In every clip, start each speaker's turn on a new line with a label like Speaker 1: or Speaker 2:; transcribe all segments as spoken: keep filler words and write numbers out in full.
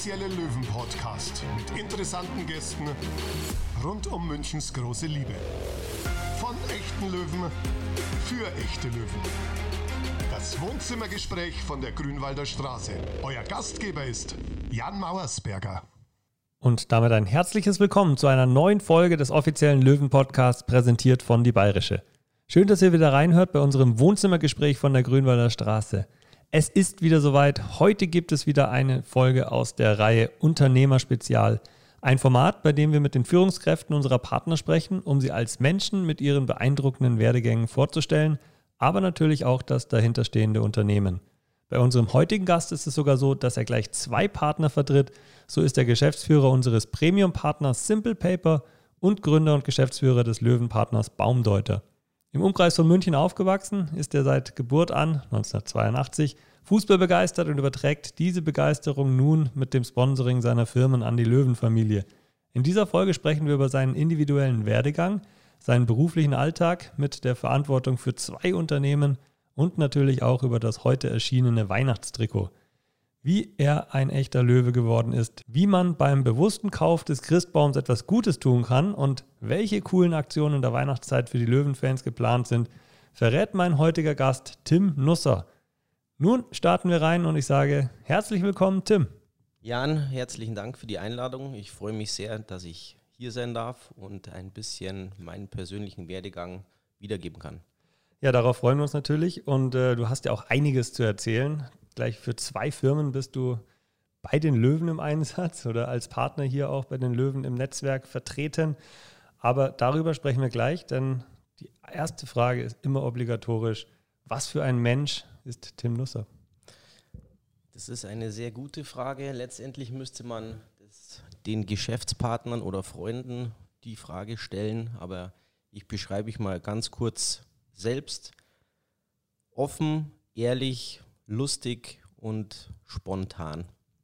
Speaker 1: offizielle Löwen-Podcast mit interessanten Gästen rund um Münchens große Liebe. Von echten Löwen für echte Löwen. Das Wohnzimmergespräch von der Grünwalder Straße. Euer Gastgeber ist Jan Mauersberger.
Speaker 2: Und damit ein herzliches Willkommen zu einer neuen Folge des offiziellen Löwen-Podcasts, präsentiert von Die Bayerische. Schön, dass ihr wieder reinhört bei unserem Wohnzimmergespräch von der Grünwalder Straße. Es ist wieder soweit. Heute gibt es wieder eine Folge aus der Reihe Unternehmerspezial. Ein Format, bei dem wir mit den Führungskräften unserer Partner sprechen, um sie als Menschen mit ihren beeindruckenden Werdegängen vorzustellen, aber natürlich auch das dahinterstehende Unternehmen. Bei unserem heutigen Gast ist es sogar so, dass er gleich zwei Partner vertritt. So ist er Geschäftsführer unseres Premium-Partners Simple Paper und Gründer und Geschäftsführer des Löwenpartners Baumdeuter. Im Umkreis von München aufgewachsen, ist er seit Geburt an, neunzehnhundertzweiundachtzig, Fußball begeistert und überträgt diese Begeisterung nun mit dem Sponsoring seiner Firmen an die Löwenfamilie. In dieser Folge sprechen wir über seinen individuellen Werdegang, seinen beruflichen Alltag mit der Verantwortung für zwei Unternehmen und natürlich auch über das heute erschienene Weihnachtstrikot. Wie er ein echter Löwe geworden ist, wie man beim bewussten Kauf des Christbaums etwas Gutes tun kann und welche coolen Aktionen in der Weihnachtszeit für die Löwenfans geplant sind, verrät mein heutiger Gast Tim Nusser. Nun starten wir rein und ich sage herzlich willkommen, Tim.
Speaker 3: Jan, herzlichen Dank für die Einladung. Ich freue mich sehr, dass ich hier sein darf und ein bisschen meinen persönlichen Werdegang wiedergeben kann.
Speaker 2: Ja, darauf freuen wir uns natürlich und äh, du hast ja auch einiges zu erzählen. Gleich für zwei Firmen bist du bei den Löwen im Einsatz oder als Partner hier auch bei den Löwen im Netzwerk vertreten. Aber darüber sprechen wir gleich, denn die erste Frage ist immer obligatorisch. Was für ein Mensch ist Tim Nusser?
Speaker 3: Das ist eine sehr gute Frage. Letztendlich müsste man das den Geschäftspartnern oder Freunden die Frage stellen, aber ich beschreibe ich mal ganz kurz selbst. Offen, ehrlich, lustig und spontan.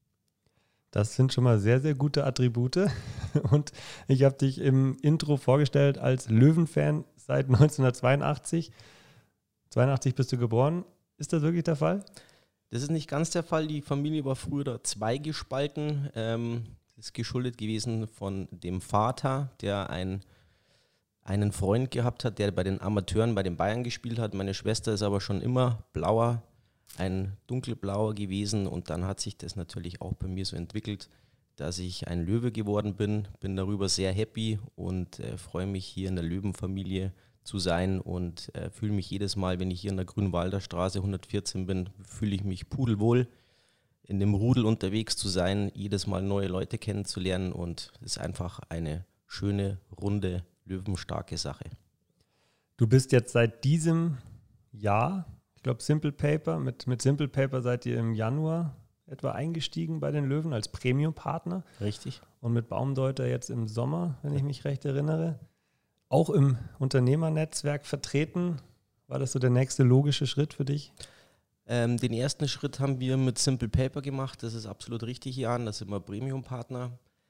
Speaker 2: Das sind schon mal sehr, sehr gute Attribute. Und ich habe dich im Intro vorgestellt als Löwenfan seit neunzehnhundertzweiundachtzig. zweiundachtzig bist du geboren. Ist das wirklich der Fall?
Speaker 3: Das ist nicht ganz der Fall. Die Familie war früher zweigespalten. Ähm, das ist geschuldet gewesen von dem Vater, der ein einen Freund gehabt hat, der bei den Amateuren bei den Bayern gespielt hat. Meine Schwester ist aber schon immer blauer, ein dunkelblauer gewesen und dann hat sich das natürlich auch bei mir so entwickelt, dass ich ein Löwe geworden bin, bin darüber sehr happy und äh, freue mich, hier in der Löwenfamilie zu sein und äh, fühle mich jedes Mal, wenn ich hier in der Grünwalder Straße hundertvierzehn bin, fühle ich mich pudelwohl, in dem Rudel unterwegs zu sein, jedes Mal neue Leute kennenzulernen und es ist einfach eine schöne, runde, löwenstarke Sache.
Speaker 2: Du bist jetzt seit diesem Jahr, ich glaube Simple Paper, mit, mit Simple Paper seid ihr im Januar etwa eingestiegen bei den Löwen als Premium-Partner.
Speaker 3: Richtig.
Speaker 2: Und mit Baumdeuter jetzt im Sommer, wenn ich mich recht erinnere, auch im Unternehmernetzwerk vertreten. War das so der nächste logische Schritt für dich?
Speaker 3: Ähm, den ersten Schritt haben wir mit Simple Paper gemacht, das ist absolut richtig, Jan, da sind wir Premium-Partner.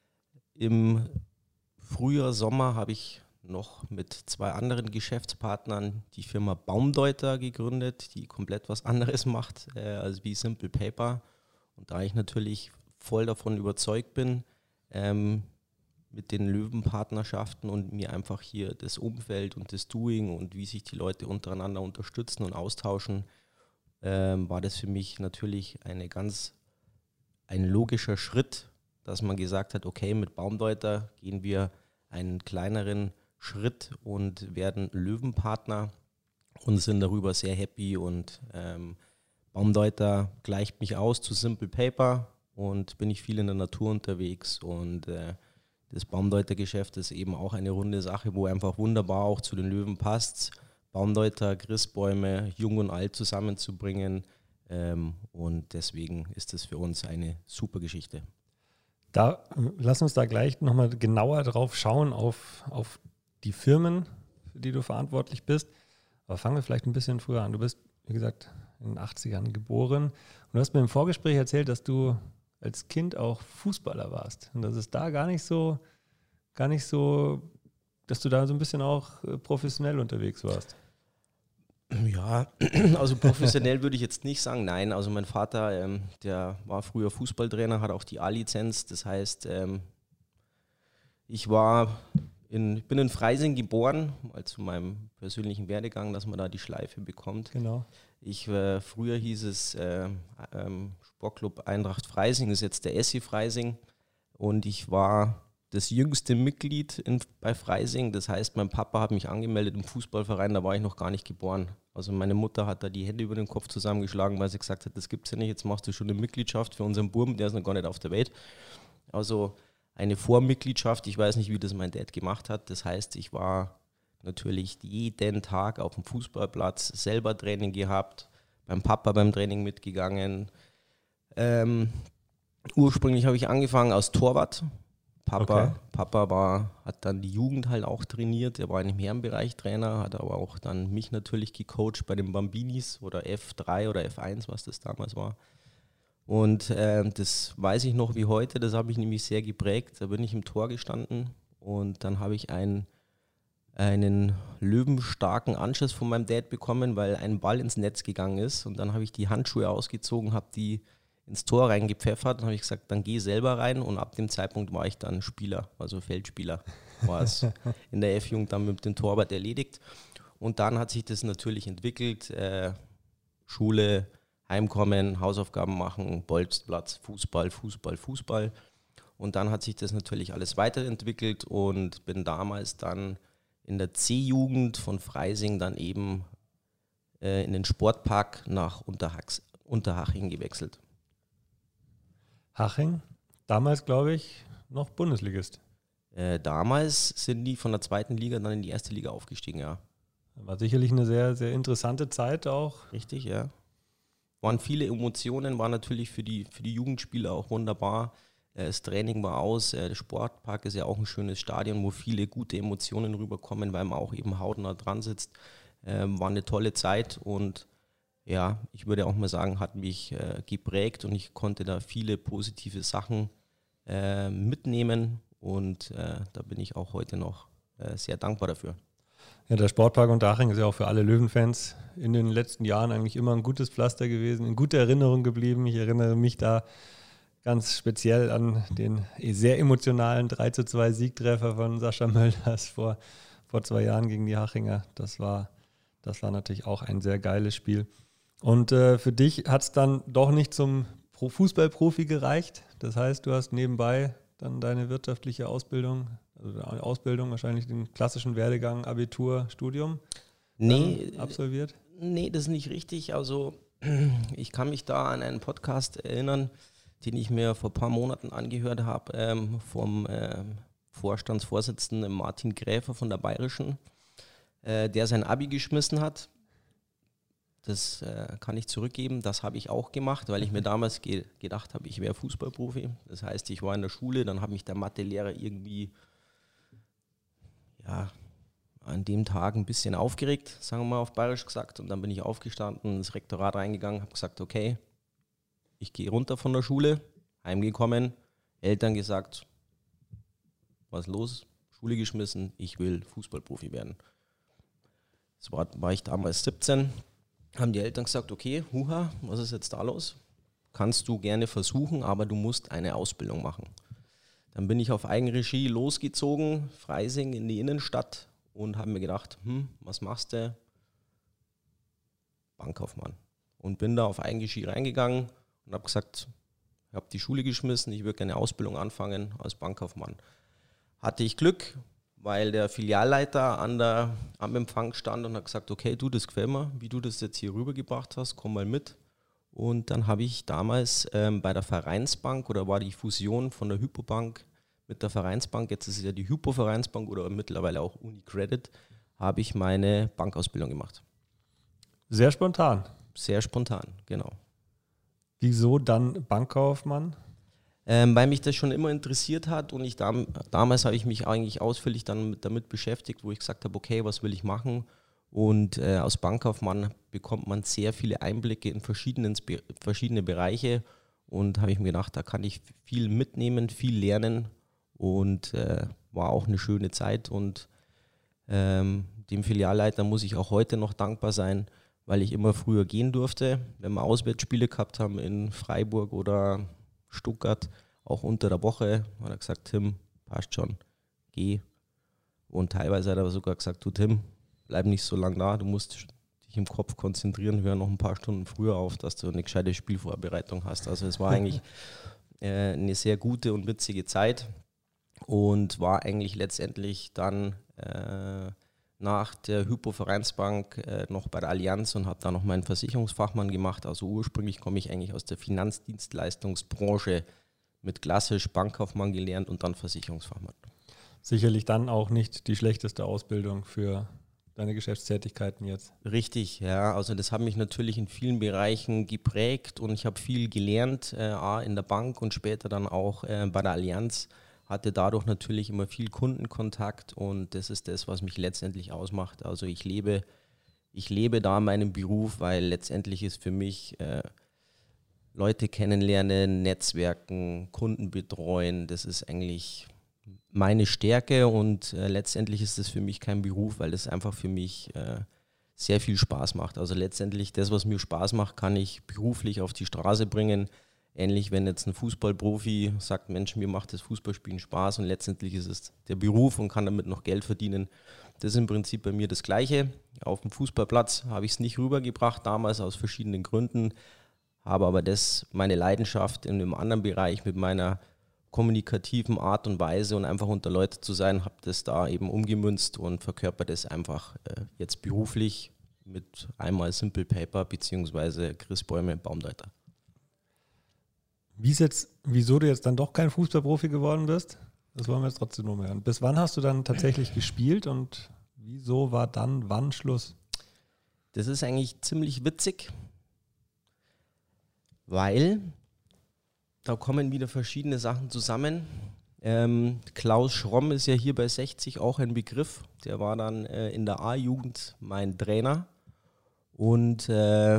Speaker 3: Im Frühjahr, Sommer habe ich noch mit zwei anderen Geschäftspartnern die Firma Baumdeuter gegründet, die komplett was anderes macht äh, als wie Simple Paper. Und da ich natürlich voll davon überzeugt bin, ähm, mit den Löwenpartnerschaften und mir einfach hier das Umfeld und das Doing und wie sich die Leute untereinander unterstützen und austauschen, ähm, war das für mich natürlich eine ganz, ein logischer Schritt, dass man gesagt hat, okay, mit Baumdeuter gehen wir einen kleineren Schritt und werden Löwenpartner und sind darüber sehr happy und ähm, Baumdeuter gleicht mich aus zu Simple Paper und bin ich viel in der Natur unterwegs und äh, das Baumdeuter-Geschäft ist eben auch eine runde Sache, wo einfach wunderbar auch zu den Löwen passt, Baumdeuter, Christbäume, jung und alt zusammenzubringen ähm, und deswegen ist das für uns eine super Geschichte.
Speaker 2: Da, lass uns da gleich nochmal genauer drauf schauen, auf, auf die Firmen, für die du verantwortlich bist. Aber fangen wir vielleicht ein bisschen früher an. Du bist, wie gesagt, in den achtzigern geboren. Und du hast mir im Vorgespräch erzählt, dass du als Kind auch Fußballer warst. Und dass es da gar nicht so, gar nicht so, dass du da so ein bisschen auch professionell unterwegs warst.
Speaker 3: Ja, also professionell würde ich jetzt nicht sagen, nein. Also mein Vater, ähm, der war früher Fußballtrainer, hat auch die A-Lizenz. Das heißt, ähm, ich war in, ich bin in Freising geboren, also zu meinem persönlichen Werdegang, dass man da die Schleife bekommt.
Speaker 2: Genau.
Speaker 3: Ich, äh, früher hieß es äh, ähm, Sportclub Eintracht Freising, ist jetzt der S C Freising. Und ich war das jüngste Mitglied in, bei Freising. Das heißt, mein Papa hat mich angemeldet im Fußballverein, da war ich noch gar nicht geboren. Also meine Mutter hat da die Hände über den Kopf zusammengeschlagen, weil sie gesagt hat, das gibt's ja nicht, jetzt machst du schon eine Mitgliedschaft für unseren Buben, der ist noch gar nicht auf der Welt. Also eine Vormitgliedschaft, ich weiß nicht, wie das mein Dad gemacht hat. Das heißt, ich war natürlich jeden Tag auf dem Fußballplatz, selber Training gehabt, beim Papa beim Training mitgegangen. Ähm, ursprünglich habe ich angefangen als Torwart. Papa, okay. Papa war, hat dann die Jugend halt auch trainiert, er war im Herrenbereich Trainer, hat aber auch dann mich natürlich gecoacht bei den Bambinis oder F drei oder F eins, was das damals war. Und äh, das weiß ich noch wie heute, das habe ich nämlich sehr geprägt. Da bin ich im Tor gestanden und dann habe ich einen, einen löwenstarken Anschuss von meinem Dad bekommen, weil ein Ball ins Netz gegangen ist. Und dann habe ich die Handschuhe ausgezogen, habe die ins Tor reingepfeffert und habe ich gesagt, dann geh selber rein. Und ab dem Zeitpunkt war ich dann Spieler, also Feldspieler. War es in der F-Jugend dann mit dem Torwart erledigt. Und dann hat sich das natürlich entwickelt. Äh, Schule, Heimkommen, Hausaufgaben machen, Bolzplatz, Fußball, Fußball, Fußball. Und dann hat sich das natürlich alles weiterentwickelt und bin damals dann in der C-Jugend von Freising dann eben äh, in den Sportpark nach Unterhachs, Unterhaching gewechselt.
Speaker 2: Haching, damals glaube ich noch Bundesligist.
Speaker 3: Äh, damals sind die von der zweiten Liga dann in die erste Liga aufgestiegen, ja.
Speaker 2: War sicherlich eine sehr, sehr interessante Zeit auch.
Speaker 3: Richtig, ja. Waren viele Emotionen, war natürlich für die, für die Jugendspieler auch wunderbar. Das Training war aus, der Sportpark ist ja auch ein schönes Stadion, wo viele gute Emotionen rüberkommen, weil man auch eben hautnah dran sitzt. Ähm, war eine tolle Zeit und ja, ich würde auch mal sagen, hat mich äh, geprägt und ich konnte da viele positive Sachen äh, mitnehmen und äh, da bin ich auch heute noch äh, sehr dankbar dafür.
Speaker 2: Ja, der Sportpark Unterhaching ist ja auch für alle Löwenfans in den letzten Jahren eigentlich immer ein gutes Pflaster gewesen, in guter Erinnerung geblieben. Ich erinnere mich da ganz speziell an den sehr emotionalen drei zu zwei Siegtreffer von Sascha Mölders vor, vor zwei Jahren gegen die Hachinger. Das war, das war natürlich auch ein sehr geiles Spiel. Und äh, für dich hat es dann doch nicht zum Pro- Fußballprofi gereicht. Das heißt, du hast nebenbei dann deine wirtschaftliche Ausbildung, also Ausbildung, wahrscheinlich den klassischen Werdegang, Abitur, Studium
Speaker 3: nee,
Speaker 2: absolviert?
Speaker 3: Nee, das ist nicht richtig. Also ich kann mich da an einen Podcast erinnern, den ich mir vor ein paar Monaten angehört habe, ähm, vom ähm, Vorstandsvorsitzenden Martin Gräfer von der Bayerischen, äh, der sein Abi geschmissen hat. Das äh, kann ich zurückgeben, das habe ich auch gemacht, weil ich mir damals ge- gedacht habe, ich wäre Fußballprofi. Das heißt, ich war in der Schule, dann hat mich der Mathelehrer irgendwie ja, an dem Tag ein bisschen aufgeregt, sagen wir mal auf Bayerisch gesagt. Und dann bin ich aufgestanden, ins Rektorat reingegangen, habe gesagt, okay, ich gehe runter von der Schule, heimgekommen, Eltern gesagt, was ist los? Schule geschmissen, ich will Fußballprofi werden. Das war, war ich damals siebzehn. Haben die Eltern gesagt, okay, huha, was ist jetzt da los? Kannst du gerne versuchen, aber du musst eine Ausbildung machen. Dann bin ich auf Eigenregie losgezogen, Freising in die Innenstadt und habe mir gedacht, hm, was machst du? Bankkaufmann. Und bin da auf Eigenregie reingegangen und habe gesagt, ich habe die Schule geschmissen, ich würde gerne eine Ausbildung anfangen als Bankkaufmann. Hatte ich Glück, weil der Filialleiter an der, am Empfang stand und hat gesagt, okay, du, das gefällt mir, wie du das jetzt hier rübergebracht hast, komm mal mit. Und dann habe ich damals ähm, bei der Vereinsbank, oder war die Fusion von der Hypobank mit der Vereinsbank, jetzt ist es ja die Hypo-Vereinsbank oder mittlerweile auch UniCredit, habe ich meine Bankausbildung gemacht.
Speaker 2: Sehr spontan.
Speaker 3: Sehr spontan, genau.
Speaker 2: Wieso dann Bankkaufmann?
Speaker 3: Ähm, weil mich das schon immer interessiert hat und ich dam- damals habe ich mich eigentlich ausführlich dann mit, damit beschäftigt, wo ich gesagt habe, okay, was will ich machen? Und äh, als Bankkaufmann bekommt man sehr viele Einblicke in verschiedenen, verschiedene Bereiche und habe ich mir gedacht, da kann ich viel mitnehmen, viel lernen und äh, war auch eine schöne Zeit und ähm, dem Filialleiter muss ich auch heute noch dankbar sein, weil ich immer früher gehen durfte. Wenn wir Auswärtsspiele gehabt haben in Freiburg oder Stuttgart, auch unter der Woche, hat er gesagt, Tim, passt schon, geh. Und teilweise hat er sogar gesagt, du Tim, bleib nicht so lange da, du musst dich im Kopf konzentrieren, hör noch ein paar Stunden früher auf, dass du eine gescheite Spielvorbereitung hast. Also es war eigentlich äh, eine sehr gute und witzige Zeit und war eigentlich letztendlich dann äh, nach der Hypo-Vereinsbank äh, noch bei der Allianz und habe da noch meinen Versicherungsfachmann gemacht. Also ursprünglich komme ich eigentlich aus der Finanzdienstleistungsbranche mit klassisch Bankkaufmann gelernt und dann Versicherungsfachmann.
Speaker 2: Sicherlich dann auch nicht die schlechteste Ausbildung für deine Geschäftstätigkeiten jetzt.
Speaker 3: Richtig, ja. Also das hat mich natürlich in vielen Bereichen geprägt und ich habe viel gelernt, äh, A, in der Bank und später dann auch äh, bei der Allianz. Hatte dadurch natürlich immer viel Kundenkontakt und das ist das, was mich letztendlich ausmacht. Also ich lebe, ich lebe da meinen Beruf, weil letztendlich ist für mich äh, Leute kennenlernen, Netzwerken, Kunden betreuen, das ist eigentlich meine Stärke und äh, letztendlich ist das für mich kein Beruf, weil das einfach für mich äh, sehr viel Spaß macht. Also letztendlich das, was mir Spaß macht, kann ich beruflich auf die Straße bringen. Ähnlich, wenn jetzt ein Fußballprofi sagt, Mensch, mir macht das Fußballspielen Spaß und letztendlich ist es der Beruf und kann damit noch Geld verdienen. Das ist im Prinzip bei mir das Gleiche. Auf dem Fußballplatz habe ich es nicht rübergebracht, damals aus verschiedenen Gründen, habe aber das, meine Leidenschaft in einem anderen Bereich mit meiner kommunikativen Art und Weise und einfach unter Leute zu sein, habe das da eben umgemünzt und verkörper das einfach äh, jetzt beruflich mit einmal Simple Paper beziehungsweise Chris Bäume Baumdeuter.
Speaker 2: Wie ist jetzt, wieso du jetzt dann doch kein Fußballprofi geworden bist, das wollen wir jetzt trotzdem noch hören. Bis wann hast du dann tatsächlich gespielt und wieso war dann wann Schluss?
Speaker 3: Das ist eigentlich ziemlich witzig, weil da kommen wieder verschiedene Sachen zusammen. Ähm, Klaus Schromm ist ja hier bei sechzig auch ein Begriff. Der war dann äh, in der A-Jugend mein Trainer und äh,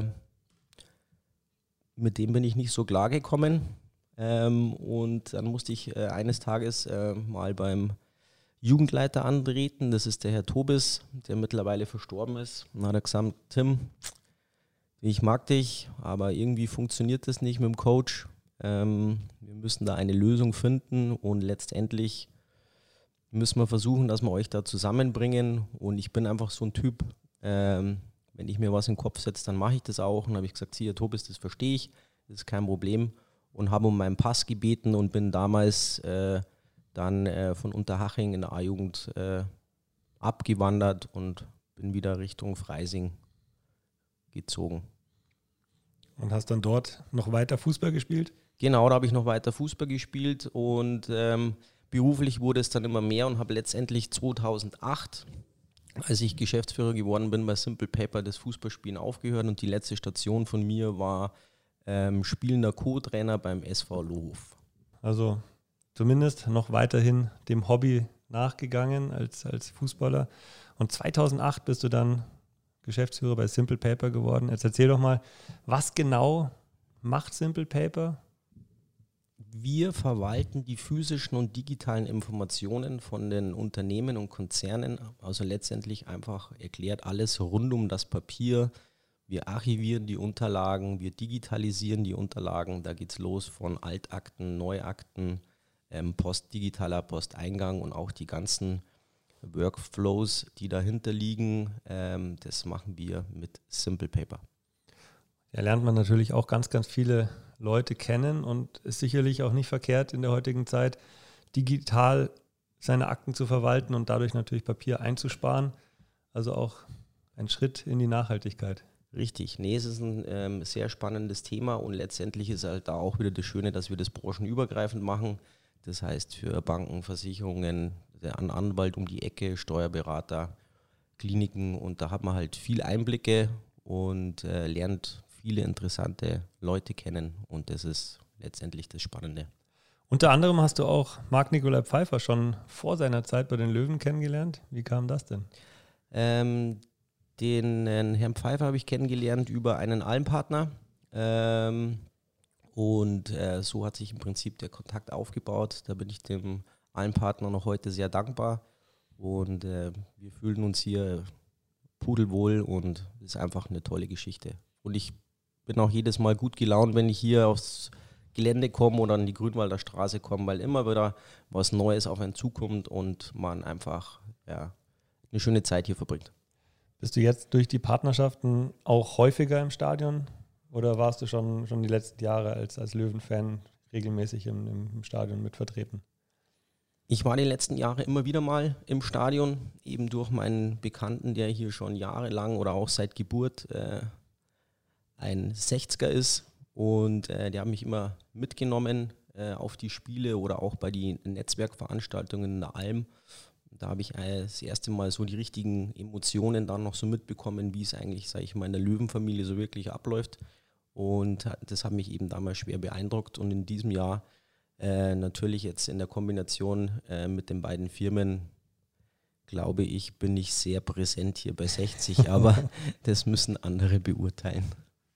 Speaker 3: mit dem bin ich nicht so klar gekommen. Ähm, und dann musste ich äh, eines Tages äh, mal beim Jugendleiter antreten. Das ist der Herr Tobis, der mittlerweile verstorben ist. Und dann hat er gesagt, Tim, ich mag dich, aber irgendwie funktioniert das nicht mit dem Coach. Ähm, wir müssen da eine Lösung finden und letztendlich müssen wir versuchen, dass wir euch da zusammenbringen. Und ich bin einfach so ein Typ, ähm, wenn ich mir was in den Kopf setze, dann mache ich das auch. Und dann habe ich gesagt, hier Tobis, das verstehe ich, das ist kein Problem. Und habe um meinen Pass gebeten und bin damals äh, dann äh, von Unterhaching in der A-Jugend äh, abgewandert und bin wieder Richtung Freising gezogen.
Speaker 2: Und hast dann dort noch weiter Fußball gespielt?
Speaker 3: Genau, da habe ich noch weiter Fußball gespielt und ähm, beruflich wurde es dann immer mehr und habe letztendlich zweitausendacht, als ich Geschäftsführer geworden bin, bei Simple Paper das Fußballspielen aufgehört und die letzte Station von mir war ähm, spielender Co-Trainer beim S V Lohof.
Speaker 2: Also zumindest noch weiterhin dem Hobby nachgegangen als, als Fußballer. Und zweitausendacht bist du dann Geschäftsführer bei Simple Paper geworden. Jetzt erzähl doch mal, was genau macht Simple Paper?
Speaker 3: Wir verwalten die physischen und digitalen Informationen von den Unternehmen und Konzernen, also letztendlich einfach erklärt alles rund um das Papier. Wir archivieren die Unterlagen, wir digitalisieren die Unterlagen, da geht es los von Altakten, Neuakten, ähm, postdigitaler Posteingang und auch die ganzen Workflows, die dahinter liegen, ähm, das machen wir mit Simple Paper.
Speaker 2: Ja, lernt man natürlich auch ganz, ganz viele Leute kennen und ist sicherlich auch nicht verkehrt in der heutigen Zeit, digital seine Akten zu verwalten und dadurch natürlich Papier einzusparen. Also auch ein Schritt in die Nachhaltigkeit.
Speaker 3: Richtig, nee, es ist ein ähm, sehr spannendes Thema und letztendlich ist halt da auch wieder das Schöne, dass wir das branchenübergreifend machen. Das heißt für Banken, Versicherungen, der Anwalt um die Ecke, Steuerberater, Kliniken und da hat man halt viel Einblicke und äh, lernt viele interessante Leute kennen und das ist letztendlich das Spannende.
Speaker 2: Unter anderem hast du auch Marc-Nikolai Pfeiffer schon vor seiner Zeit bei den Löwen kennengelernt. Wie kam das denn?
Speaker 3: Ähm, den äh, Herrn Pfeiffer habe ich kennengelernt über einen Almpartner ähm, und äh, so hat sich im Prinzip der Kontakt aufgebaut. Da bin ich dem Almpartner noch heute sehr dankbar und äh, wir fühlen uns hier pudelwohl und ist einfach eine tolle Geschichte. Und ich bin auch jedes Mal gut gelaunt, wenn ich hier aufs Gelände komme oder an die Grünwalder Straße komme, weil immer wieder was Neues auf einen zukommt und man einfach ja, eine schöne Zeit hier verbringt.
Speaker 2: Bist du jetzt durch die Partnerschaften auch häufiger im Stadion oder warst du schon, schon die letzten Jahre als, als Löwen-Fan regelmäßig im, im Stadion mit vertreten?
Speaker 3: Ich war die letzten Jahre immer wieder mal im Stadion, eben durch meinen Bekannten, der hier schon jahrelang oder auch seit Geburt äh, ein sechziger ist. Und äh, die haben mich immer mitgenommen äh, auf die Spiele oder auch bei den Netzwerkveranstaltungen in der Alm. Da habe ich äh, das erste Mal so die richtigen Emotionen dann noch so mitbekommen, wie es eigentlich, sage ich mal, in der Löwenfamilie so wirklich abläuft. Und das hat mich eben damals schwer beeindruckt. Und in diesem Jahr äh, natürlich jetzt in der Kombination äh, mit den beiden Firmen, glaube ich, bin ich sehr präsent hier bei sechzig, aber das müssen andere beurteilen.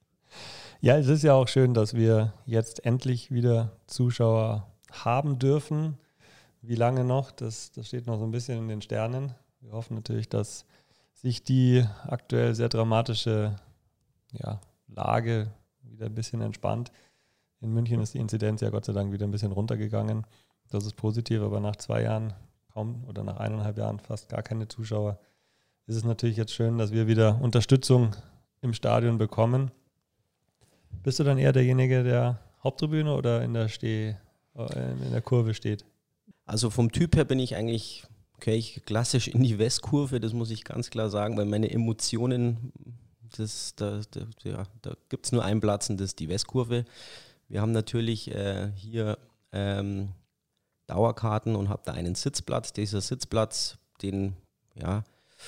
Speaker 2: Ja, es ist ja auch schön, dass wir jetzt endlich wieder Zuschauer haben dürfen. Wie lange noch? Das, das steht noch so ein bisschen in den Sternen. Wir hoffen natürlich, dass sich die aktuell sehr dramatische ja, Lage wieder ein bisschen entspannt. In München ist die Inzidenz ja Gott sei Dank wieder ein bisschen runtergegangen. Das ist positiv, aber nach zwei Jahren kaum oder nach eineinhalb Jahren fast gar keine Zuschauer ist es natürlich jetzt schön, dass wir wieder Unterstützung im Stadion bekommen. Bist du dann eher derjenige, der Haupttribüne oder in der, Steh, in der Kurve steht?
Speaker 3: Also vom Typ her bin ich eigentlich, okay, ich klassisch in die Westkurve, das muss ich ganz klar sagen, weil meine Emotionen, das, da, da, ja, da gibt es nur einen Platz und das ist die Westkurve. Wir haben natürlich äh, hier ähm, Dauerkarten und habe da einen Sitzplatz. Dieser Sitzplatz, den ja,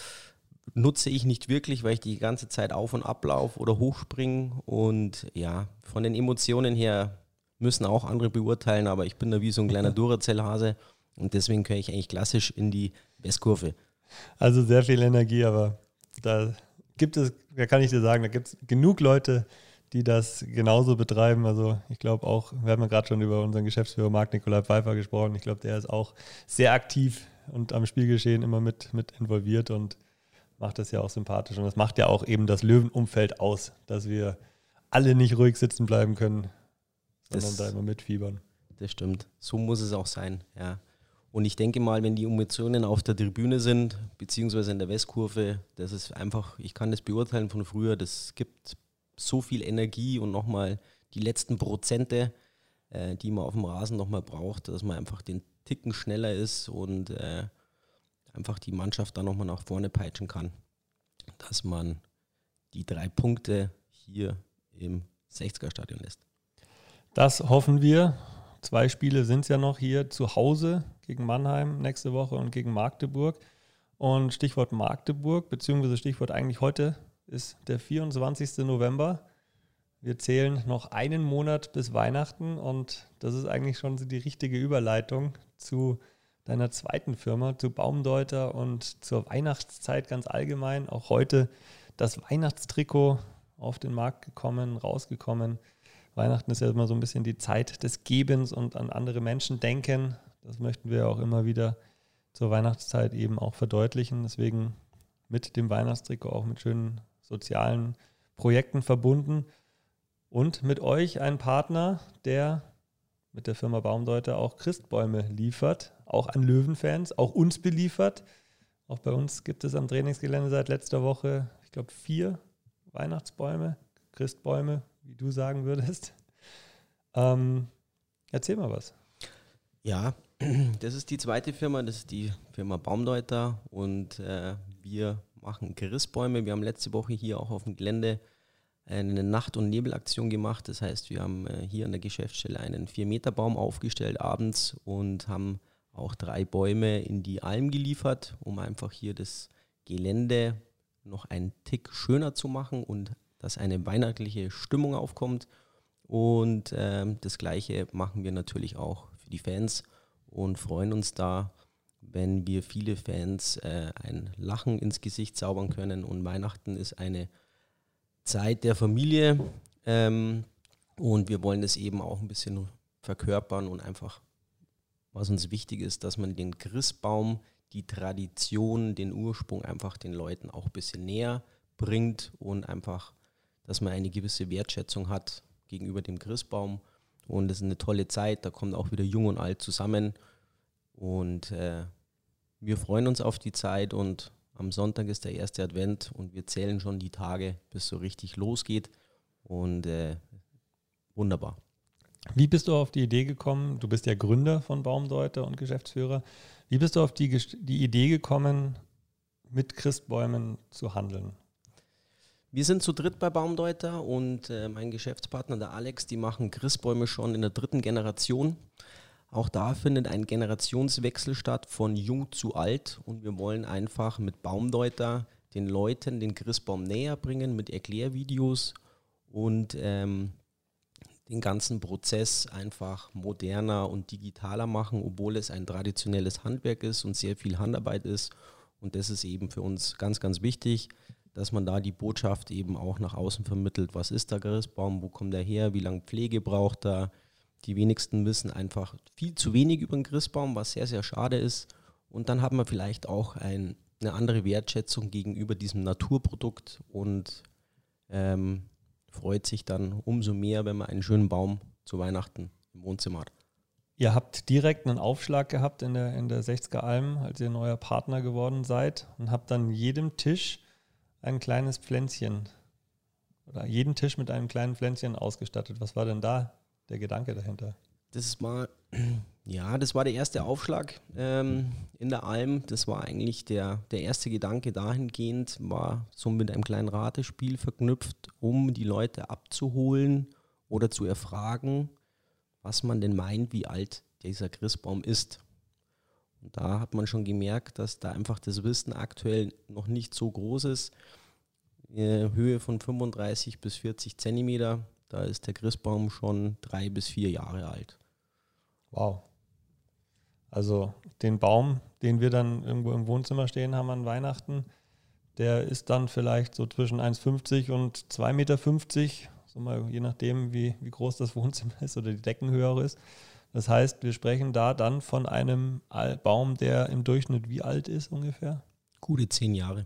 Speaker 3: nutze ich nicht wirklich, weil ich die ganze Zeit auf- und ablaufe oder hochspringe. Und ja, von den Emotionen her müssen auch andere beurteilen, aber ich bin da wie so ein kleiner Duracell-Hase und deswegen gehöre ich eigentlich klassisch in die Westkurve.
Speaker 2: Also sehr viel Energie, aber da gibt es, da kann ich dir sagen, da gibt es genug Leute, die das genauso betreiben. Also ich glaube auch, wir haben ja gerade schon über unseren Geschäftsführer Marc-Nikolai Pfeiffer gesprochen. Ich glaube, der ist auch sehr aktiv und am Spielgeschehen immer mit, mit involviert und macht das ja auch sympathisch. Und das macht ja auch eben das Löwenumfeld aus, dass wir alle nicht ruhig sitzen bleiben können, sondern das, da immer mitfiebern.
Speaker 3: Das stimmt. So muss es auch sein, ja. Und ich denke mal, wenn die Emotionen auf der Tribüne sind, beziehungsweise in der Westkurve, das ist einfach, ich kann das beurteilen von früher, das gibt so viel Energie und nochmal die letzten Prozente, äh, die man auf dem Rasen nochmal braucht, dass man einfach den Ticken schneller ist und äh, einfach die Mannschaft dann nochmal nach vorne peitschen kann, dass man die drei Punkte hier im sechziger-Stadion lässt.
Speaker 2: Das hoffen wir. Zwei Spiele sind es ja noch hier zu Hause gegen Mannheim nächste Woche und gegen Magdeburg. Und Stichwort Magdeburg, beziehungsweise Stichwort eigentlich heute, ist der vierundzwanzigster November. Wir zählen noch einen Monat bis Weihnachten und das ist eigentlich schon die richtige Überleitung zu deiner zweiten Firma, zu Baumdeuter und zur Weihnachtszeit ganz allgemein. Auch heute das Weihnachtstrikot auf den Markt gekommen, rausgekommen. Weihnachten ist ja immer so ein bisschen die Zeit des Gebens und an andere Menschen denken. Das möchten wir auch immer wieder zur Weihnachtszeit eben auch verdeutlichen. Deswegen mit dem Weihnachtstrikot auch mit schönen sozialen Projekten verbunden und mit euch ein Partner, der mit der Firma Baumdeuter auch Christbäume liefert, auch an Löwenfans, auch uns beliefert. Auch bei uns gibt es am Trainingsgelände seit letzter Woche, ich glaube, vier Weihnachtsbäume, Christbäume, wie du sagen würdest. Ähm, erzähl mal was.
Speaker 3: Ja, das ist die zweite Firma, das ist die Firma Baumdeuter und äh, wir machen Christbäume. Wir haben letzte Woche hier auch auf dem Gelände eine Nacht- und Nebelaktion gemacht. Das heißt, wir haben äh, hier an der Geschäftsstelle einen vier Meter Baum aufgestellt abends und haben auch drei Bäume in die Alm geliefert, um einfach hier das Gelände noch einen Tick schöner zu machen und dass eine weihnachtliche Stimmung aufkommt. Und ähm, das Gleiche machen wir natürlich auch für die Fans und freuen uns da, wenn wir viele Fans äh, ein Lachen ins Gesicht zaubern können. Und Weihnachten ist eine Zeit der Familie ähm, und wir wollen das eben auch ein bisschen verkörpern und einfach, was uns wichtig ist, dass man den Christbaum die Tradition, den Ursprung einfach den Leuten auch ein bisschen näher bringt und einfach, dass man eine gewisse Wertschätzung hat gegenüber dem Christbaum. Und das ist eine tolle Zeit, da kommt auch wieder Jung und Alt zusammen. Und äh, wir freuen uns auf die Zeit und am Sonntag ist der erste Advent und wir zählen schon die Tage, bis so richtig losgeht. Und äh, wunderbar.
Speaker 2: Wie bist du auf die Idee gekommen? Du bist ja Gründer von Baumdeuter und Geschäftsführer. Wie bist du auf die, die Idee gekommen, mit Christbäumen zu handeln?
Speaker 3: Wir sind zu dritt bei Baumdeuter und äh, mein Geschäftspartner, der Alex, die machen Christbäume schon in der dritten Generation. Auch da findet ein Generationswechsel statt von jung zu alt und wir wollen einfach mit Baumdeuter den Leuten den Christbaum näher bringen mit Erklärvideos und ähm, den ganzen Prozess einfach moderner und digitaler machen, obwohl es ein traditionelles Handwerk ist und sehr viel Handarbeit ist. Und das ist eben für uns ganz, ganz wichtig, dass man da die Botschaft eben auch nach außen vermittelt. Was ist der Christbaum, wo kommt er her, wie lange Pflege braucht er? Die wenigsten wissen einfach viel zu wenig über den Christbaum, was sehr, sehr schade ist. Und dann hat man vielleicht auch ein, eine andere Wertschätzung gegenüber diesem Naturprodukt und ähm, freut sich dann umso mehr, wenn man einen schönen Baum zu Weihnachten im Wohnzimmer hat.
Speaker 2: Ihr habt direkt einen Aufschlag gehabt in der, in der sechziger Alm, als ihr neuer Partner geworden seid und habt dann jedem Tisch ein kleines Pflänzchen oder jeden Tisch mit einem kleinen Pflänzchen ausgestattet. Was war denn da der Gedanke dahinter?
Speaker 3: Das war, ja, das war der erste Aufschlag ähm, in der Alm. Das war eigentlich der, der erste Gedanke dahingehend, war so mit einem kleinen Ratespiel verknüpft, um die Leute abzuholen oder zu erfragen, was man denn meint, wie alt dieser Christbaum ist. Und da hat man schon gemerkt, dass da einfach das Wissen aktuell noch nicht so groß ist. Äh, Höhe von fünfunddreißig bis vierzig Zentimeter, da ist der Christbaum schon drei bis vier Jahre alt.
Speaker 2: Wow. Also den Baum, den wir dann irgendwo im Wohnzimmer stehen haben an Weihnachten, der ist dann vielleicht so zwischen eins Komma fünfzig und zwei Komma fünfzig Meter, so mal, je nachdem, wie, wie groß das Wohnzimmer ist oder die Deckenhöhe auch ist. Das heißt, wir sprechen da dann von einem Baum, der im Durchschnitt wie alt ist ungefähr?
Speaker 3: Gute zehn Jahre.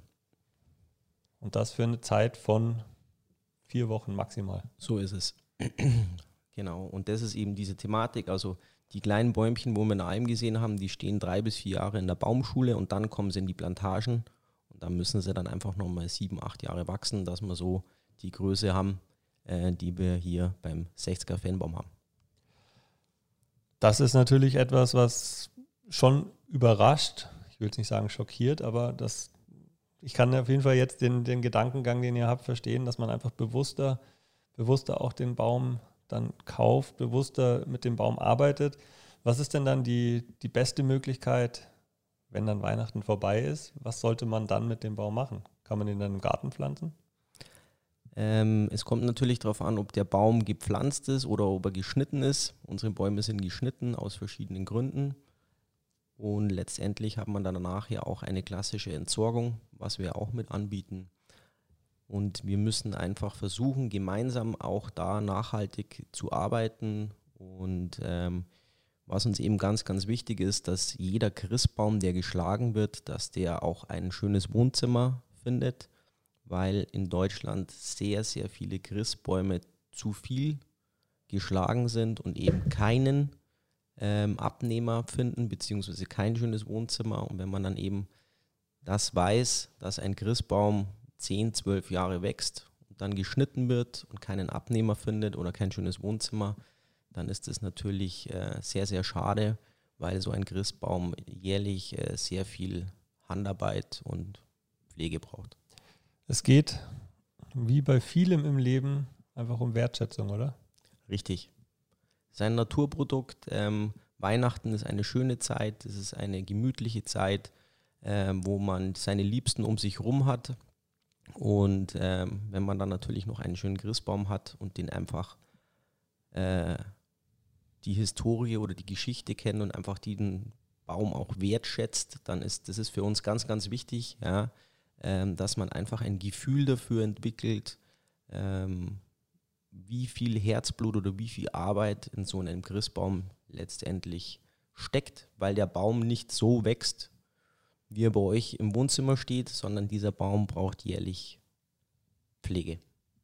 Speaker 2: Und das für eine Zeit von vier Wochen maximal.
Speaker 3: So ist es. Genau. Und das ist eben diese Thematik. Also die kleinen Bäumchen, wo wir in der Alm gesehen haben, die stehen drei bis vier Jahre in der Baumschule und dann kommen sie in die Plantagen. Und dann müssen sie dann einfach nochmal sieben, acht Jahre wachsen, dass wir so die Größe haben, äh, die wir hier beim sechziger Fanbaum haben.
Speaker 2: Das ist natürlich etwas, was schon überrascht, ich will jetzt nicht sagen schockiert, aber das, ich kann auf jeden Fall jetzt den, den Gedankengang, den ihr habt, verstehen, dass man einfach bewusster, bewusster auch den Baum dann kauft, bewusster mit dem Baum arbeitet. Was ist denn dann die, die beste Möglichkeit, wenn dann Weihnachten vorbei ist? Was sollte man dann mit dem Baum machen? Kann man den dann im Garten pflanzen?
Speaker 3: Ähm, es kommt natürlich darauf an, ob der Baum gepflanzt ist oder ob er geschnitten ist. Unsere Bäume sind geschnitten aus verschiedenen Gründen. Und letztendlich hat man dann danach ja auch eine klassische Entsorgung, was wir auch mit anbieten. Und wir müssen einfach versuchen, gemeinsam auch da nachhaltig zu arbeiten. Und ähm, was uns eben ganz, ganz wichtig ist, dass jeder Christbaum, der geschlagen wird, dass der auch ein schönes Wohnzimmer findet, weil in Deutschland sehr, sehr viele Christbäume zu viel geschlagen sind und eben keinen ähm, Abnehmer finden, beziehungsweise kein schönes Wohnzimmer. Und wenn man dann eben das weiß, dass ein Christbaum zehn, zwölf Jahre wächst und dann geschnitten wird und keinen Abnehmer findet oder kein schönes Wohnzimmer, dann ist das natürlich äh, sehr, sehr schade, weil so ein Christbaum jährlich äh, sehr viel Handarbeit und Pflege braucht.
Speaker 2: Es geht, wie bei vielem im Leben, einfach um Wertschätzung, oder?
Speaker 3: Richtig. Es ist ein Naturprodukt. Ähm, Weihnachten ist eine schöne Zeit, es ist eine gemütliche Zeit, ähm, wo man seine Liebsten um sich rum hat. Und ähm, wenn man dann natürlich noch einen schönen Christbaum hat und den einfach äh, die Historie oder die Geschichte kennt und einfach diesen Baum auch wertschätzt, dann ist das ist für uns ganz, ganz wichtig, ja, ähm, dass man einfach ein Gefühl dafür entwickelt, ähm, wie viel Herzblut oder wie viel Arbeit in so einem Christbaum letztendlich steckt, weil der Baum nicht so wächst, wie er bei euch im Wohnzimmer steht, sondern dieser Baum braucht jährlich Pflege.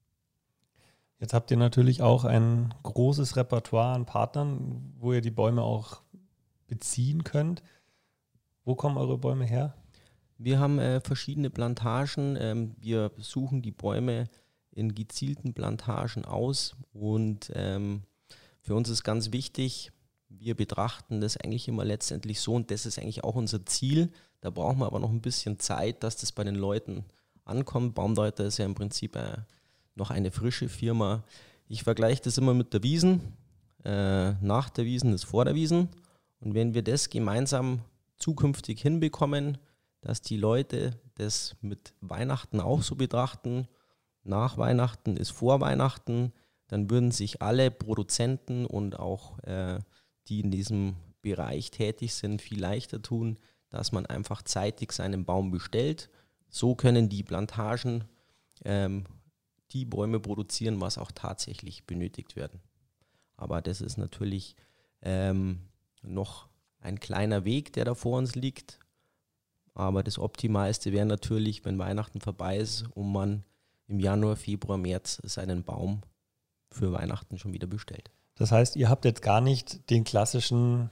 Speaker 2: Jetzt habt ihr natürlich auch ein großes Repertoire an Partnern, wo ihr die Bäume auch beziehen könnt. Wo kommen eure Bäume her?
Speaker 3: Wir haben äh, verschiedene Plantagen. Ähm, wir suchen die Bäume in gezielten Plantagen aus und ähm, für uns ist ganz wichtig, wir betrachten das eigentlich immer letztendlich so und das ist eigentlich auch unser Ziel. Da brauchen wir aber noch ein bisschen Zeit, dass das bei den Leuten ankommt. Baumdeuter ist ja im Prinzip äh, noch eine frische Firma. Ich vergleiche das immer mit der Wiesn. Äh, nach der Wiesn ist vor der Wiesn. Und wenn wir das gemeinsam zukünftig hinbekommen, dass die Leute das mit Weihnachten auch so betrachten, nach Weihnachten ist vor Weihnachten, dann würden sich alle Produzenten und auch äh, die in diesem Bereich tätig sind, viel leichter tun, dass man einfach zeitig seinen Baum bestellt. So können die Plantagen ähm, die Bäume produzieren, was auch tatsächlich benötigt werden. Aber das ist natürlich ähm, noch ein kleiner Weg, der da vor uns liegt. Aber das Optimalste wäre natürlich, wenn Weihnachten vorbei ist und man im Januar, Februar, März seinen Baum für Weihnachten schon wieder bestellt.
Speaker 2: Das heißt, ihr habt jetzt gar nicht den klassischen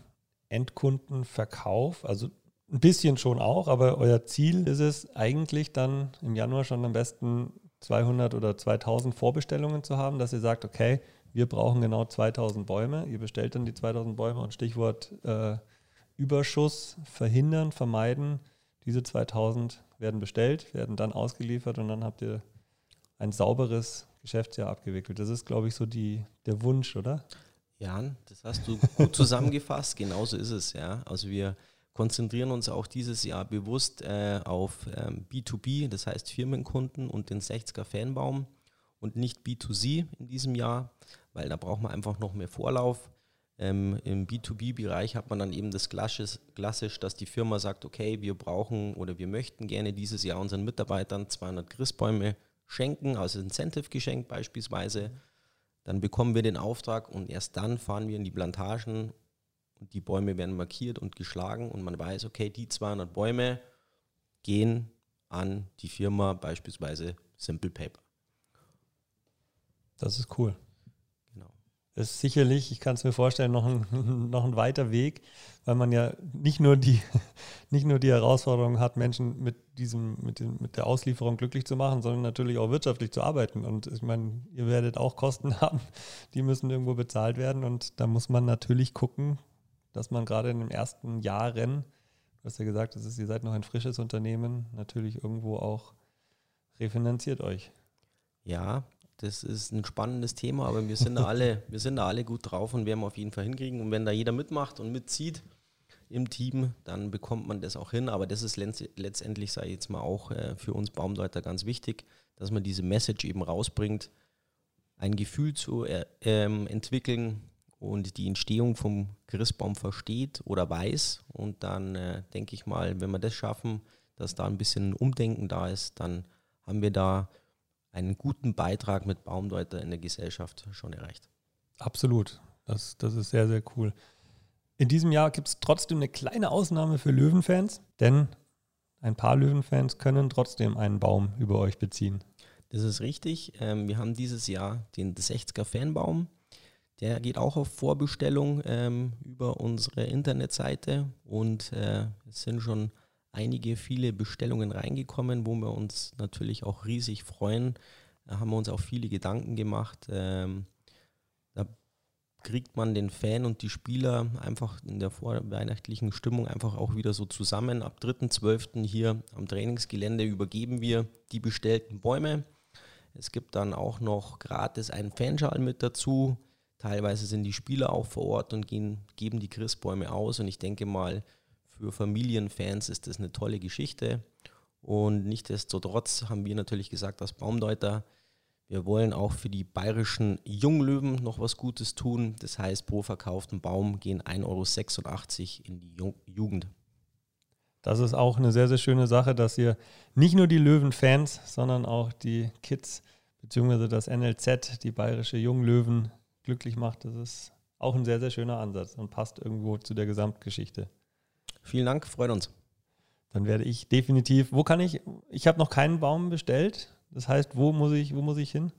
Speaker 2: Endkundenverkauf, also ein bisschen schon auch, aber euer Ziel ist es eigentlich dann im Januar schon am besten zweihundert oder zweitausend Vorbestellungen zu haben, dass ihr sagt, okay, wir brauchen genau zweitausend Bäume, ihr bestellt dann die zweitausend Bäume und Stichwort äh, Überschuss verhindern, vermeiden, diese zweitausend werden bestellt, werden dann ausgeliefert und dann habt ihr ein sauberes Geschäftsjahr abgewickelt. Das ist, glaube ich, so die, der Wunsch, oder?
Speaker 3: Ja, das hast du gut zusammengefasst, genauso ist es, ja. Also wir konzentrieren uns auch dieses Jahr bewusst äh, auf ähm, B zwei B, das heißt Firmenkunden und den sechziger Fanbaum und nicht B zwei C in diesem Jahr, weil da braucht man einfach noch mehr Vorlauf. Ähm, Im B zwei B-Bereich hat man dann eben das klassisch, klassisch, dass die Firma sagt, okay, wir brauchen oder wir möchten gerne dieses Jahr unseren Mitarbeitern zweihundert Christbäume schenken, also Incentive-Geschenk beispielsweise. Dann bekommen wir den Auftrag und erst dann fahren wir in die Plantagen und die Bäume werden markiert und geschlagen und man weiß, okay, die zweihundert Bäume gehen an die Firma, beispielsweise Simple Paper.
Speaker 2: Das ist cool.
Speaker 3: Genau.
Speaker 2: Das ist sicherlich, ich kann es mir vorstellen, noch ein, noch ein weiter Weg, weil man ja nicht nur die, nicht nur die Herausforderung hat, Menschen mit diesem, mit dem, mit der Auslieferung glücklich zu machen, sondern natürlich auch wirtschaftlich zu arbeiten. Und ich meine, ihr werdet auch Kosten haben, die müssen irgendwo bezahlt werden und da muss man natürlich gucken, dass man gerade in den ersten Jahren, du hast ja gesagt, das ist, ihr seid noch ein frisches Unternehmen, natürlich irgendwo auch refinanziert euch.
Speaker 3: Ja, das ist ein spannendes Thema, aber wir sind da alle, wir sind da alle gut drauf und werden wir auf jeden Fall hinkriegen. Und wenn da jeder mitmacht und mitzieht im Team, dann bekommt man das auch hin. Aber das ist letztendlich, sage ich jetzt mal, auch für uns Baumdeuter ganz wichtig, dass man diese Message eben rausbringt, ein Gefühl zu äh, ähm, entwickeln und die Entstehung vom Christbaum versteht oder weiß. Und dann äh, denke ich mal, wenn wir das schaffen, dass da ein bisschen Umdenken da ist, dann haben wir da einen guten Beitrag mit Baumdeuter in der Gesellschaft schon erreicht.
Speaker 2: Absolut. Das, das ist sehr, sehr cool. In diesem Jahr gibt es trotzdem eine kleine Ausnahme für Löwenfans, denn ein paar Löwenfans können trotzdem einen Baum über euch beziehen.
Speaker 3: Das ist richtig. Ähm, wir haben dieses Jahr den sechziger Fanbaum. Der geht auch auf Vorbestellung ähm, über unsere Internetseite und äh, es sind schon einige, viele Bestellungen reingekommen, wo wir uns natürlich auch riesig freuen. Da haben wir uns auch viele Gedanken gemacht. Ähm, da kriegt man den Fan und die Spieler einfach in der vorweihnachtlichen Stimmung einfach auch wieder so zusammen. Ab dritten zwölften hier am Trainingsgelände übergeben wir die bestellten Bäume. Es gibt dann auch noch gratis einen Fanschal mit dazu. Teilweise sind die Spieler auch vor Ort und gehen, geben die Christbäume aus. Und ich denke mal, für Familienfans ist das eine tolle Geschichte. Und nichtsdestotrotz haben wir natürlich gesagt, als Baumdeuter, wir wollen auch für die bayerischen Junglöwen noch was Gutes tun. Das heißt, pro verkauften Baum gehen ein Euro sechsundachtzig in die Jugend.
Speaker 2: Das ist auch eine sehr, sehr schöne Sache, dass ihr nicht nur die Löwen-Fans, sondern auch die Kids bzw. das N L Z, die bayerische Junglöwen, glücklich macht. Das ist auch ein sehr, sehr schöner Ansatz und passt irgendwo zu der Gesamtgeschichte.
Speaker 3: Vielen Dank, freut uns.
Speaker 2: Dann werde ich definitiv, wo kann ich, ich habe noch keinen Baum bestellt. Das heißt, wo muss ich, wo muss ich hin?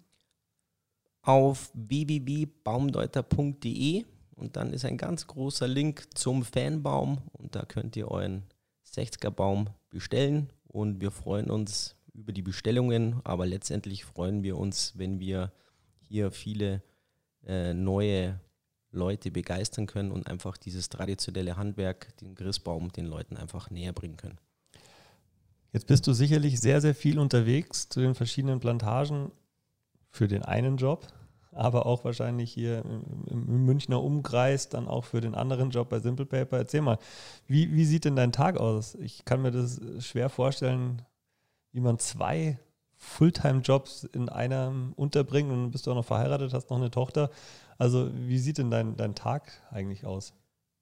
Speaker 3: Auf w w w punkt baumdeuter punkt d e und dann ist ein ganz großer Link zum Fanbaum und da könnt ihr euren sechziger Baum bestellen und wir freuen uns über die Bestellungen, aber letztendlich freuen wir uns, wenn wir hier viele äh, neue Leute begeistern können und einfach dieses traditionelle Handwerk, den Christbaum, den Leuten einfach näher bringen können.
Speaker 2: Jetzt bist du sicherlich sehr, sehr viel unterwegs zu den verschiedenen Plantagen für den einen Job, aber auch wahrscheinlich hier im, im Münchner Umkreis, dann auch für den anderen Job bei Simple Paper. Erzähl mal, wie, wie sieht denn dein Tag aus? Ich kann mir das schwer vorstellen, wie man zwei Fulltime-Jobs in einem unterbringt und dann bist du auch noch verheiratet, hast noch eine Tochter. Also wie sieht denn dein, dein Tag eigentlich aus?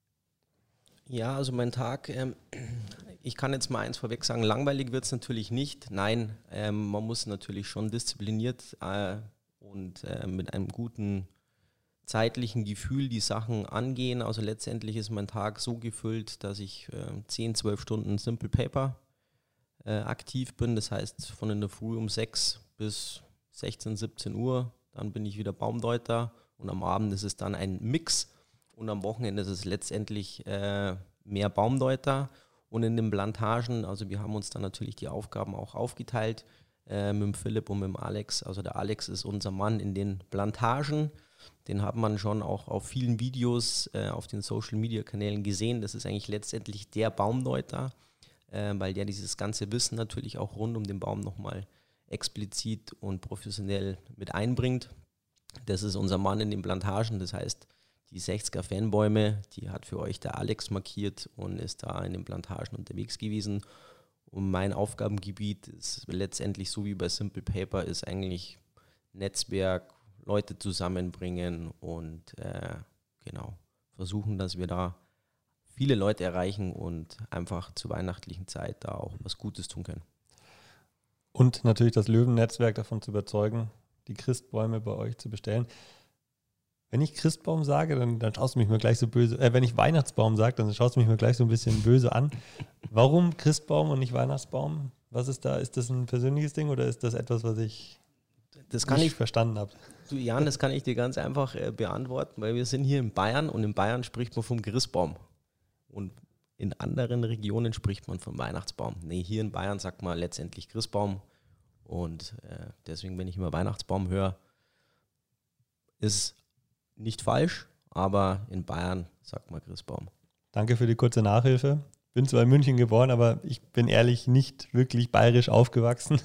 Speaker 3: Ja, also mein Tag, ähm, ich kann jetzt mal eins vorweg sagen, langweilig wird es natürlich nicht. Nein, ähm, man muss natürlich schon diszipliniert äh, und äh, mit einem guten zeitlichen Gefühl die Sachen angehen. Also letztendlich ist mein Tag so gefüllt, dass ich äh, zehn, zwölf Stunden Simple Paper äh, aktiv bin. Das heißt von in der Früh um sechs bis sechzehn, siebzehn Uhr, dann bin ich wieder Baumdeuter und am Abend ist es dann ein Mix. Und am Wochenende ist es letztendlich äh, mehr Baumdeuter und in den Plantagen, also wir haben uns dann natürlich die Aufgaben auch aufgeteilt äh, mit dem Philipp und mit dem Alex. Also der Alex ist unser Mann in den Plantagen, den hat man schon auch auf vielen Videos äh, auf den Social-Media-Kanälen gesehen. Das ist eigentlich letztendlich der Baumdeuter, äh, weil der dieses ganze Wissen natürlich auch rund um den Baum nochmal explizit und professionell mit einbringt. Das ist unser Mann in den Plantagen, das heißt, die sechziger Fanbäume, die hat für euch der Alex markiert und ist da in den Plantagen unterwegs gewesen. Und mein Aufgabengebiet ist letztendlich so wie bei Simple Paper, ist eigentlich Netzwerk, Leute zusammenbringen und äh, genau versuchen, dass wir da viele Leute erreichen und einfach zur weihnachtlichen Zeit da auch was Gutes tun können.
Speaker 2: Und natürlich das Löwen-Netzwerk davon zu überzeugen, die Christbäume bei euch zu bestellen. Wenn ich Christbaum sage, dann, dann schaust du mich mal gleich so böse, äh, wenn ich Weihnachtsbaum sage, dann schaust du mich mal gleich so ein bisschen böse an. Warum Christbaum und nicht Weihnachtsbaum? Was ist da? Ist das ein persönliches Ding oder ist das etwas, was ich
Speaker 3: das kann
Speaker 2: nicht
Speaker 3: ich,
Speaker 2: verstanden habe?
Speaker 3: Du Jan, das kann ich dir ganz einfach äh, beantworten, weil wir sind hier in Bayern und in Bayern spricht man vom Christbaum. Und in anderen Regionen spricht man vom Weihnachtsbaum. Nee, hier in Bayern sagt man letztendlich Christbaum. Und äh, deswegen, wenn ich immer Weihnachtsbaum höre, ist nicht falsch, aber in Bayern sagt man Christbaum.
Speaker 2: Danke für die kurze Nachhilfe. Bin zwar in München geboren, aber ich bin ehrlich nicht wirklich bayerisch aufgewachsen.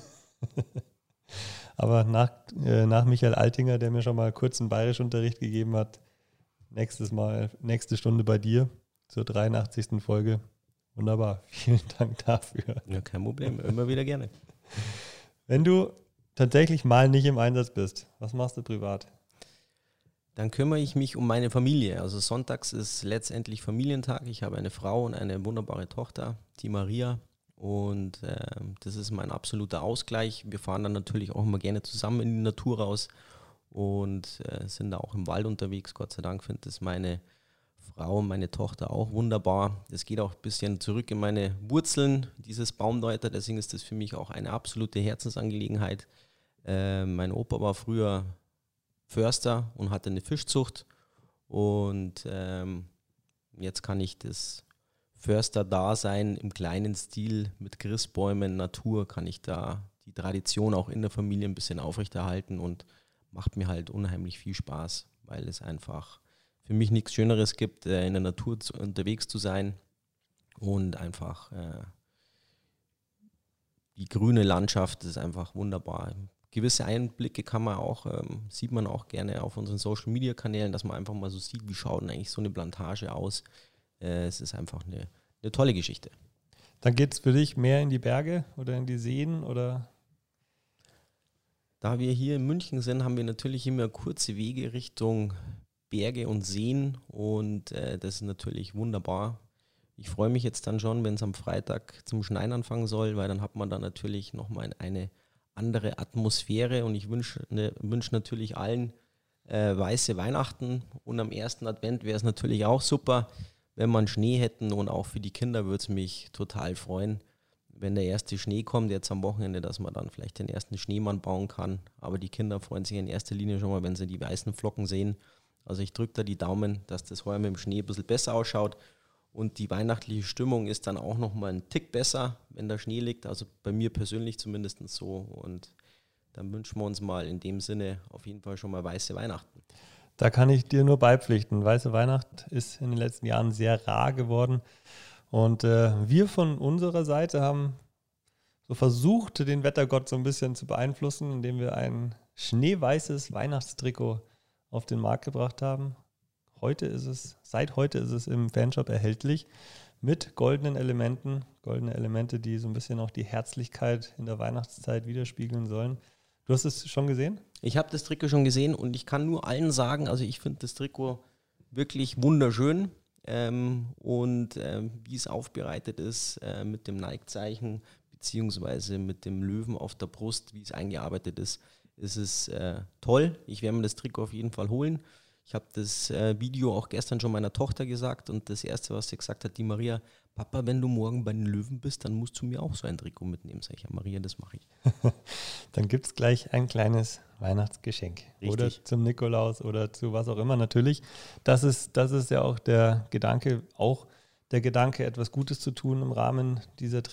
Speaker 2: Aber nach, äh, nach Michael Altinger, der mir schon mal kurz einen Bayerischunterricht gegeben hat, nächstes Mal, nächste Stunde bei dir zur dreiundachtzigsten Folge. Wunderbar, vielen Dank dafür.
Speaker 3: Ja, kein Problem, immer wieder gerne.
Speaker 2: Wenn du tatsächlich mal nicht im Einsatz bist, was machst du privat?
Speaker 3: Dann kümmere ich mich um meine Familie. Also sonntags ist letztendlich Familientag. Ich habe eine Frau und eine wunderbare Tochter, die Maria. Und äh, das ist mein absoluter Ausgleich. Wir fahren dann natürlich auch immer gerne zusammen in die Natur raus und äh, sind da auch im Wald unterwegs. Gott sei Dank findet das meine Frau und meine Tochter auch wunderbar. Das geht auch ein bisschen zurück in meine Wurzeln, dieses Baumdeuter. Deswegen ist das für mich auch eine absolute Herzensangelegenheit. Äh, mein Opa war früher Förster und hatte eine Fischzucht und ähm, jetzt kann ich das Förster-Dasein im kleinen Stil mit Christbäumen, Natur, kann ich da die Tradition auch in der Familie ein bisschen aufrechterhalten und macht mir halt unheimlich viel Spaß, weil es einfach für mich nichts Schöneres gibt, äh, in der Natur zu, unterwegs zu sein und einfach äh, die grüne Landschaft ist einfach wunderbar. Gewisse Einblicke kann man auch, ähm, sieht man auch gerne auf unseren Social-Media-Kanälen, dass man einfach mal so sieht, wie schaut denn eigentlich so eine Plantage aus. Äh, es ist einfach eine, eine tolle Geschichte.
Speaker 2: Dann geht es für dich mehr in die Berge oder in die Seen oder?
Speaker 3: Da wir hier in München sind, haben wir natürlich immer kurze Wege Richtung Berge und Seen und äh, das ist natürlich wunderbar. Ich freue mich jetzt dann schon, wenn es am Freitag zum Schneien anfangen soll, weil dann hat man da natürlich nochmal eine andere Atmosphäre und ich wünsche ne, wünsch natürlich allen äh, weiße Weihnachten und am ersten Advent wäre es natürlich auch super, wenn man Schnee hätten und auch für die Kinder würde es mich total freuen, wenn der erste Schnee kommt, jetzt am Wochenende, dass man dann vielleicht den ersten Schneemann bauen kann. Aber die Kinder freuen sich in erster Linie schon mal, wenn sie die weißen Flocken sehen. Also ich drücke da die Daumen, dass das heuer mit dem Schnee ein bisschen besser ausschaut. Und die weihnachtliche Stimmung ist dann auch nochmal ein Tick besser, wenn der Schnee liegt. Also bei mir persönlich zumindest so. Und dann wünschen wir uns mal in dem Sinne auf jeden Fall schon mal weiße Weihnachten.
Speaker 2: Da kann ich dir nur beipflichten. Weiße Weihnacht ist in den letzten Jahren sehr rar geworden. Und äh, wir von unserer Seite haben so versucht, den Wettergott so ein bisschen zu beeinflussen, indem wir ein schneeweißes Weihnachtstrikot auf den Markt gebracht haben. Heute ist es, seit heute ist es im Fanshop erhältlich mit goldenen Elementen. Goldene Elemente, die so ein bisschen auch die Herzlichkeit in der Weihnachtszeit widerspiegeln sollen. Du hast es schon gesehen?
Speaker 3: Ich habe das Trikot schon gesehen und ich kann nur allen sagen, also ich finde das Trikot wirklich wunderschön. Ähm, und ähm, wie es aufbereitet ist äh, mit dem Nike-Zeichen beziehungsweise mit dem Löwen auf der Brust, wie es eingearbeitet ist, ist es äh, toll. Ich werde mir das Trikot auf jeden Fall holen. Ich habe das äh, Video auch gestern schon meiner Tochter gesagt und das Erste, was sie gesagt hat, die Maria, Papa, wenn du morgen bei den Löwen bist, dann musst du mir auch so ein Trikot mitnehmen. Sag ich, ja, Maria, das mache ich.
Speaker 2: Dann gibt es gleich ein kleines Weihnachtsgeschenk.
Speaker 3: Richtig.
Speaker 2: Oder zum Nikolaus oder zu was auch immer. Natürlich, das ist, das ist ja auch der Gedanke, auch der Gedanke, etwas Gutes zu tun im Rahmen dieser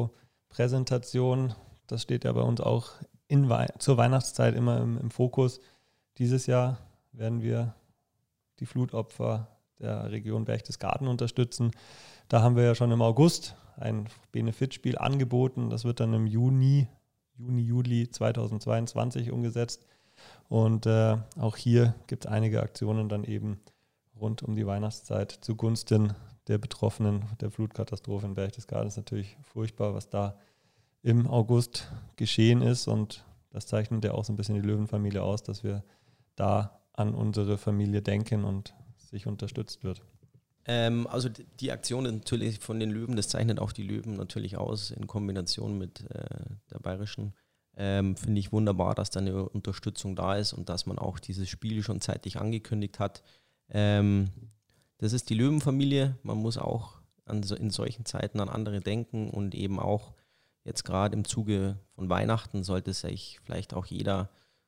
Speaker 2: Trikotpräsentation. Das steht ja bei uns auch in Wei- zur Weihnachtszeit immer im, im Fokus. Dieses Jahr werden wir die Flutopfer der Region Berchtesgaden unterstützen. Da haben wir ja schon im August ein Benefitspiel angeboten. Das wird dann im Juni, Juni, Juli zweitausendzweiundzwanzig umgesetzt. Und äh, auch hier gibt es einige Aktionen dann eben rund um die Weihnachtszeit zugunsten der Betroffenen der Flutkatastrophe in Berchtesgaden. Das ist natürlich furchtbar, was da im August geschehen ist. Und das zeichnet ja auch so ein bisschen die Löwenfamilie aus, dass wir da an unsere Familie denken und sich unterstützt wird.
Speaker 3: Ähm, also d- die Aktion natürlich von den Löwen, das zeichnet auch die Löwen natürlich aus in Kombination mit äh, der bayerischen. Ähm, finde ich wunderbar, dass da eine Unterstützung da ist und dass man auch dieses Spiel schon zeitig angekündigt hat. Ähm, das ist die Löwenfamilie. Man muss auch an so, in solchen Zeiten an andere denken und eben auch jetzt gerade im Zuge von Weihnachten sollte sich vielleicht auch jeder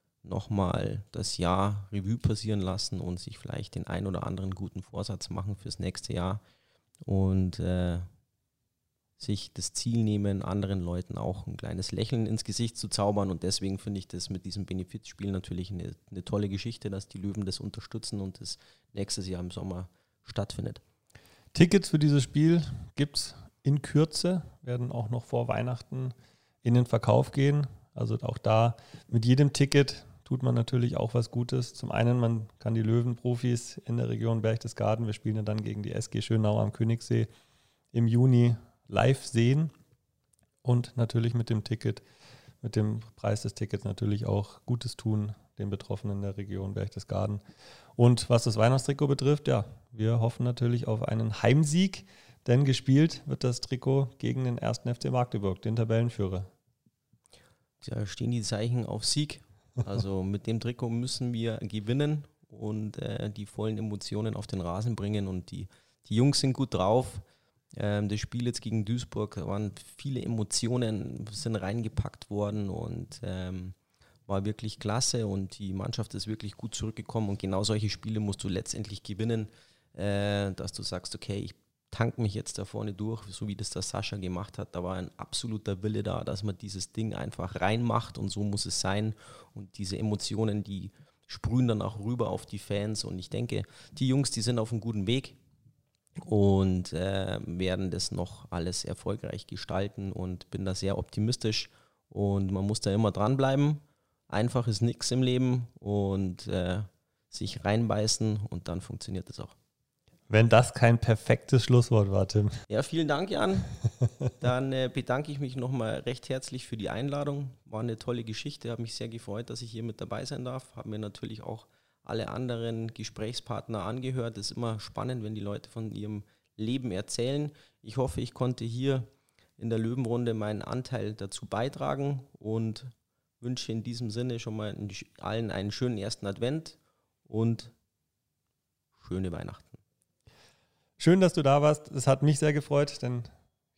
Speaker 3: nochmal das Jahr Revue passieren lassen und sich vielleicht den ein oder anderen guten Vorsatz machen fürs nächste Jahr und äh, sich das Ziel nehmen, anderen Leuten auch ein kleines Lächeln ins Gesicht zu zaubern. Und deswegen finde ich das mit diesem Benefizspiel natürlich eine, eine tolle Geschichte, dass die Löwen das unterstützen und das nächstes Jahr im Sommer stattfindet.
Speaker 2: Tickets für dieses Spiel gibt es in Kürze, werden auch noch vor Weihnachten in den Verkauf gehen. Also auch da mit jedem Ticket tut man natürlich auch was Gutes. Zum einen, man kann die Löwenprofis in der Region Berchtesgaden, wir spielen ja dann gegen die S G Schönau am Königssee, im Juni live sehen und natürlich mit dem Ticket, mit dem Preis des Tickets natürlich auch Gutes tun den Betroffenen der Region Berchtesgaden. Und was das Weihnachtstrikot betrifft, ja, wir hoffen natürlich auf einen Heimsieg, denn gespielt wird das Trikot gegen den ersten F C Magdeburg, den Tabellenführer.
Speaker 3: Da stehen die Zeichen auf Sieg. Also mit dem Trikot müssen wir gewinnen und äh, die vollen Emotionen auf den Rasen bringen. Und die, die Jungs sind gut drauf. Ähm, das Spiel jetzt gegen Duisburg, da waren viele Emotionen, sind reingepackt worden und ähm, war wirklich klasse. Und die Mannschaft ist wirklich gut zurückgekommen. Und genau solche Spiele musst du letztendlich gewinnen, äh, dass du sagst, okay, ich tank mich jetzt da vorne durch, so wie das der Sascha gemacht hat. Da war ein absoluter Wille da, dass man dieses Ding einfach reinmacht und so muss es sein. Und diese Emotionen, die sprühen dann auch rüber auf die Fans. Und ich denke, die Jungs, die sind auf einem guten Weg und äh, werden das noch alles erfolgreich gestalten und bin da sehr optimistisch. Und man muss da immer dranbleiben. Einfach ist nichts im Leben und äh, sich reinbeißen und dann funktioniert es auch.
Speaker 2: Wenn das kein perfektes Schlusswort war, Tim.
Speaker 3: Ja, vielen Dank, Jan. Dann äh, bedanke ich mich nochmal recht herzlich für die Einladung. War eine tolle Geschichte, habe mich sehr gefreut, dass ich hier mit dabei sein darf. Habe mir natürlich auch alle anderen Gesprächspartner angehört. Es ist immer spannend, wenn die Leute von ihrem Leben erzählen. Ich hoffe, ich konnte hier in der Löwenrunde meinen Anteil dazu beitragen und wünsche in diesem Sinne schon mal allen einen schönen ersten Advent und schöne Weihnachten.
Speaker 2: Schön, dass du da warst. Es hat mich sehr gefreut, denn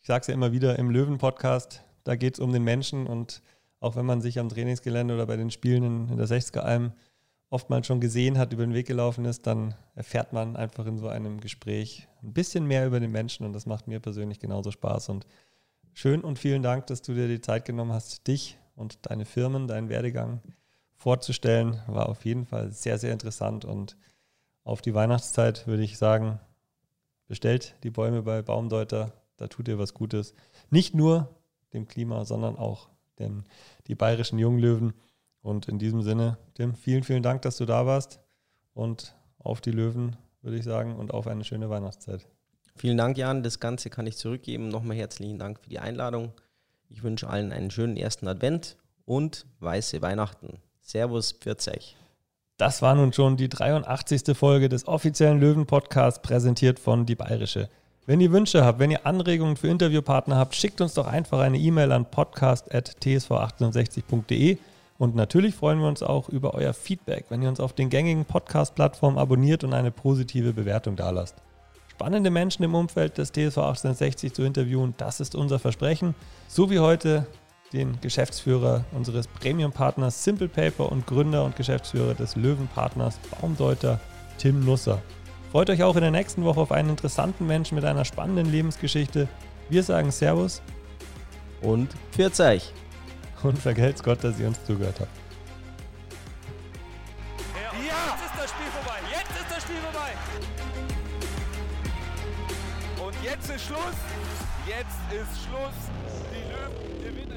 Speaker 2: Ich sage es ja immer wieder im Löwen-Podcast, da geht es um den Menschen und auch wenn man sich am Trainingsgelände oder bei den Spielen in, in der sechziger-Alm oftmals schon gesehen hat, über den Weg gelaufen ist, dann erfährt man einfach in so einem Gespräch ein bisschen mehr über den Menschen und das macht mir persönlich genauso Spaß. Und schön und vielen Dank, dass du dir die Zeit genommen hast, dich und deine Firmen, deinen Werdegang vorzustellen. War auf jeden Fall sehr, sehr interessant und auf die Weihnachtszeit würde ich sagen, bestellt die Bäume bei Baumdeuter, da tut ihr was Gutes. Nicht nur dem Klima, sondern auch den, die bayerischen Junglöwen. Und in diesem Sinne, Tim, vielen, vielen Dank, dass du da warst und auf die Löwen, würde ich sagen, und auf eine schöne Weihnachtszeit.
Speaker 3: Vielen Dank, Jan. Das Ganze kann ich zurückgeben. Nochmal herzlichen Dank für die Einladung. Ich wünsche allen einen schönen ersten Advent und weiße Weihnachten. Servus, pfiat euch.
Speaker 2: Das war nun schon die dreiundachtzigste Folge des offiziellen Löwen-Podcasts, präsentiert von Die Bayerische. Wenn ihr Wünsche habt, wenn ihr Anregungen für Interviewpartner habt, schickt uns doch einfach eine E-Mail an podcast at t s v achthundertsechzig punkt d e und natürlich freuen wir uns auch über euer Feedback, wenn ihr uns auf den gängigen Podcast-Plattformen abonniert und eine positive Bewertung dalasst. Spannende Menschen im Umfeld des T S V achthundertsechzig zu interviewen, das ist unser Versprechen. So wie heute den Geschäftsführer unseres Premium-Partners Simple Paper und Gründer und Geschäftsführer des Löwen-Partners Baumdeuter, Tim Nusser. Freut euch auch in der nächsten Woche auf einen interessanten Menschen mit einer spannenden Lebensgeschichte. Wir sagen Servus
Speaker 3: und pfiat euch.
Speaker 2: Und vergelt's Gott, dass ihr uns zugehört habt.
Speaker 4: Ja, jetzt ist das Spiel vorbei. Jetzt ist das Spiel vorbei. Und jetzt ist Schluss. Jetzt ist Schluss. Die Löwen gewinnen.